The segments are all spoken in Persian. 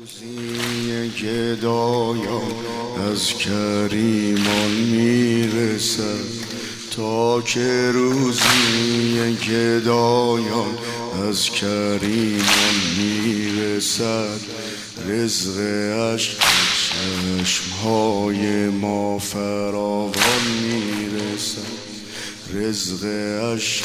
روزی گدایان از کریمان میرسد، تا که روزی گدایان از کریمان میرسد. رزق عشق چشمهای ما فراوان میرسد، رزق عشق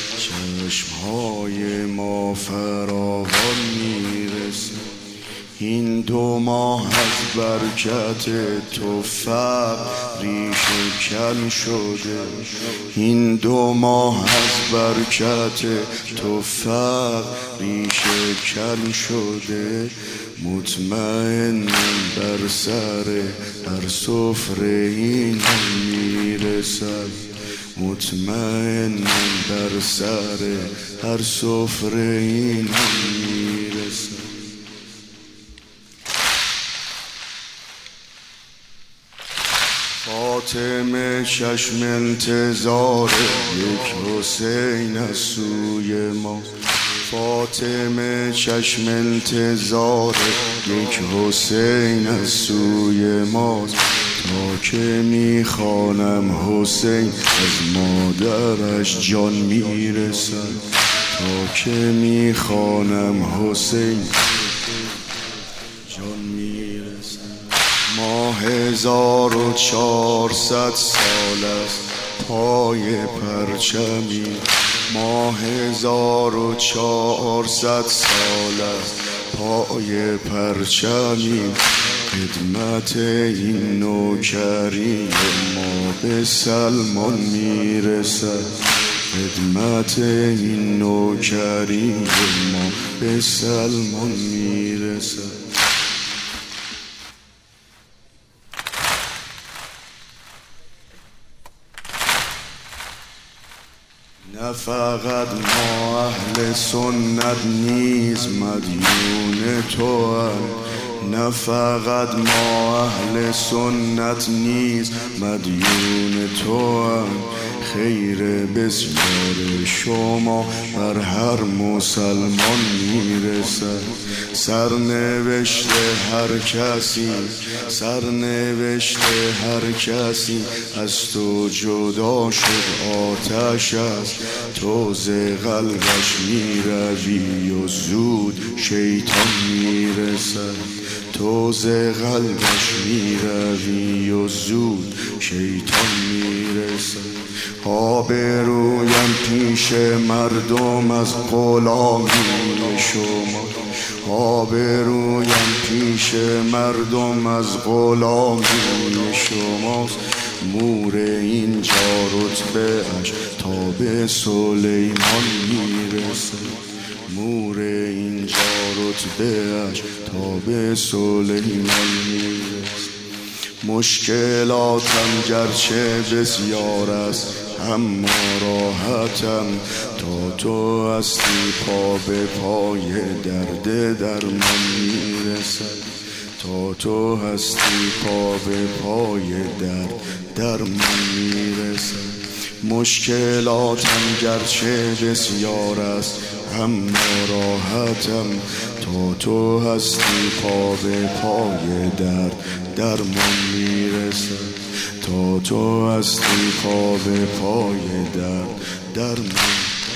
چشمهای ما فراوان میرسد. این 2 ماه از برکت تو فقر ریشه کن شده، این 2 ماه از برکت تو فقر ریشه کن شده. مطمئنم بر سر هر سفره اینم میرسد، مطمئنم بر سر هر سفره اینم میرسد. فاطمه چشم انتظار یک حسین از سوی ما، فاطمه چشم انتظار یک حسین از سوی ماست. تا که میخوانم حسین از مادرش جان میرسد، تا که میخوانم حسین جان میرسد. ما 1400 سال است پای پرچمی، ما 1400 سال است پای پرچمی. خدمت این نوکری ما به سلمان میرسد، خدمت این نوکری ما به سلمان میرسد. نه فقط ما اهل سنت نیز مدیون تو هم، نه فقط ما اهل سنت نیز مدیون تو هم. خیر بسیار شما بر هر مسلمان میرسد. سرنوشت هر کسی، سرنوشت هر کسی از تو جدا شد آتش است. تو ز قلبش میروی و زود شیطان میرسد، تو ز قلبش میروی و زود شیطان میرسد. آبرویم پیش مردم از غلامی شما، آبرویم پیش مردم از غلامی شماست. مور اینجا رتبه اش تا به سلیمان میرسد، مور اینجا رتبه اش تا به سلیمان میرسد. مشکلاتم گرچه بسیار است اما راحتم، تا تو هستی پا به پای درد درمان میرسد، تا تو هستی پا به پای درد درمان میرسد. مشکلاتم گرچه بسیار است اما راحتم، تا تو هستی پا به پای درد درمان میرسد، تا تو هستی پا به پای درد درمان.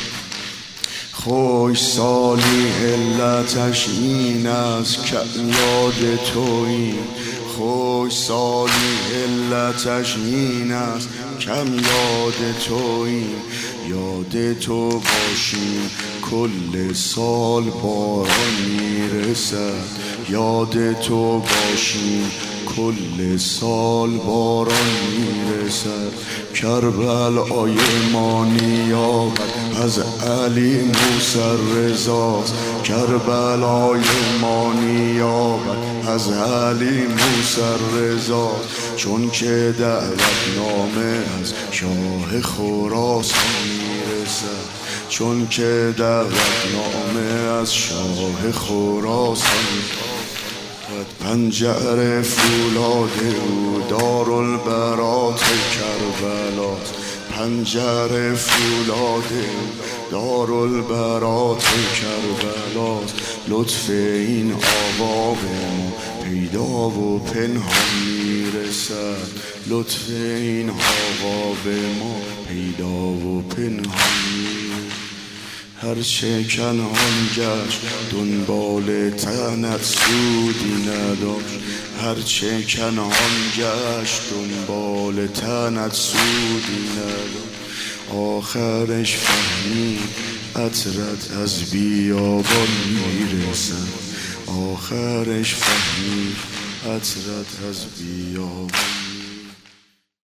خوش سالی علتش این است که یاد تویی، خوش سالی علتش این است کم یاد تویی. یاد تو باشیم کل سال باران میرسد، یاد تو باشیم کل سال باران میرسد. کربلای ما نیابد از علی موسی رضاست، کربلای ما نیابد از علی موسی رضاست. چون که دعوت نامه از شاه خراسان میرسد، چون که دعوت نامه از شاه خراسان. پنجره فولاد او دارالبرات کربلاست، پنجره فولاد او دارالبرات کربلاست. لطف این آوا به پیدا و پنهان میرسد. لطف این آقا به ما پیدا و پنهان میرسد. هرچه کنعان گشت دنبال تنت سودی نداشت. هرچه کنعان گشت دنبال تنت سودی نداشت. آخرش فهمید عطرت از بیابان میرسد. آخرش فهمید عطرت از بیابان